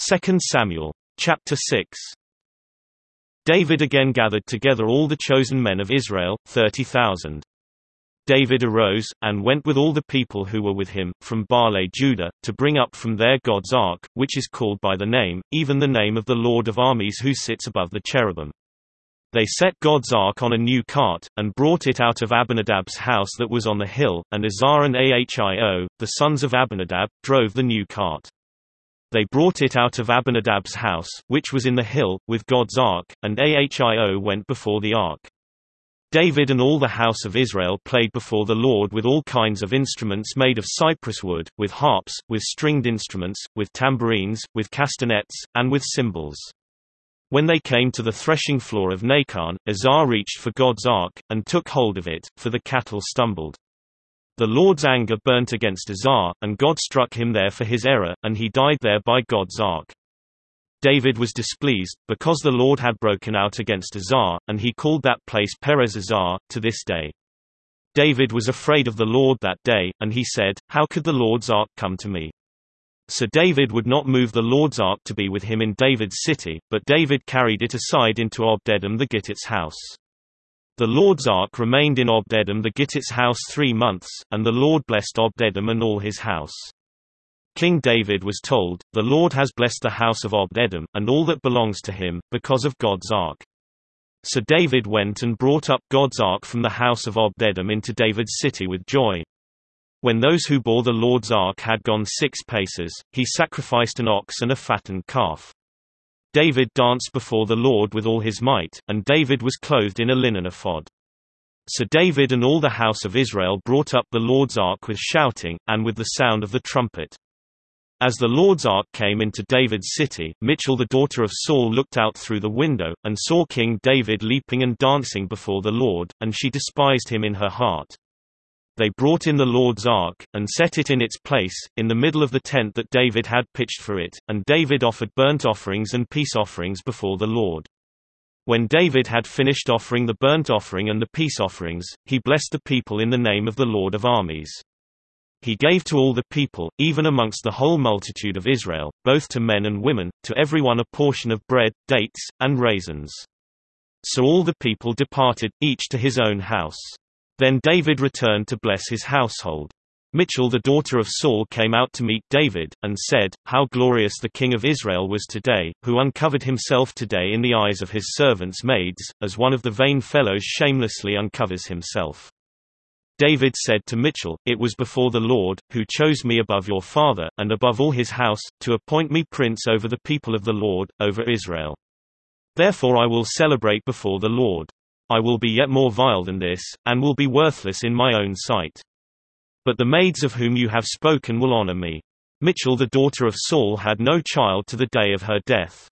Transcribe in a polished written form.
2 Samuel. Chapter 6. David again gathered together all the chosen men of Israel, 30,000. David arose, and went with all the people who were with him, from Baale Judah, to bring up from there God's ark, which is called by the name, even the name of the Lord of armies who sits above the cherubim. They set God's ark on a new cart, and brought it out of Abinadab's house that was on the hill, and Uzzah and Ahio, the sons of Abinadab, drove the new cart. They brought it out of Abinadab's house, which was in the hill, with God's ark, and Ahio went before the ark. David and all the house of Israel played before the Lord with all kinds of instruments made of cypress wood, with harps, with stringed instruments, with tambourines, with castanets, and with cymbals. When they came to the threshing floor of Nacon, Uzzah reached for God's ark, and took hold of it, for the cattle stumbled. The Lord's anger burnt against Uzzah, and God struck him there for his error, and he died there by God's ark. David was displeased, because the Lord had broken out against Uzzah, and he called that place Perez Uzzah, to this day. David was afraid of the Lord that day, and he said, "How could the Lord's ark come to me?" So David would not move the Lord's ark to be with him in David's city, but David carried it aside into Obed-edom the Gittit's house. The Lord's ark remained in Obed-edom the Gittit's house 3 months, and the Lord blessed Obed-edom and all his house. King David was told, "The Lord has blessed the house of Obed-edom, and all that belongs to him, because of God's ark." So David went and brought up God's ark from the house of Obed-edom into David's city with joy. When those who bore the Lord's ark had gone 6 paces, he sacrificed an ox and a fattened calf. David danced before the Lord with all his might, and David was clothed in a linen ephod. So David and all the house of Israel brought up the Lord's ark with shouting, and with the sound of the trumpet. As the Lord's ark came into David's city, Michal the daughter of Saul looked out through the window, and saw King David leaping and dancing before the Lord, and she despised him in her heart. They brought in the Lord's ark, and set it in its place, in the middle of the tent that David had pitched for it, and David offered burnt offerings and peace offerings before the Lord. When David had finished offering the burnt offering and the peace offerings, he blessed the people in the name of the Lord of armies. He gave to all the people, even amongst the whole multitude of Israel, both to men and women, to everyone a portion of bread, dates, and raisins. So all the people departed, each to his own house. Then David returned to bless his household. Michal the daughter of Saul came out to meet David, and said, "How glorious the king of Israel was today, who uncovered himself today in the eyes of his servants' maids, as one of the vain fellows shamelessly uncovers himself." David said to Michal, "It was before the Lord, who chose me above your father, and above all his house, to appoint me prince over the people of the Lord, over Israel. Therefore I will celebrate before the Lord. I will be yet more vile than this, and will be worthless in my own sight. But the maids of whom you have spoken will honor me." Michal the daughter of Saul had no child to the day of her death.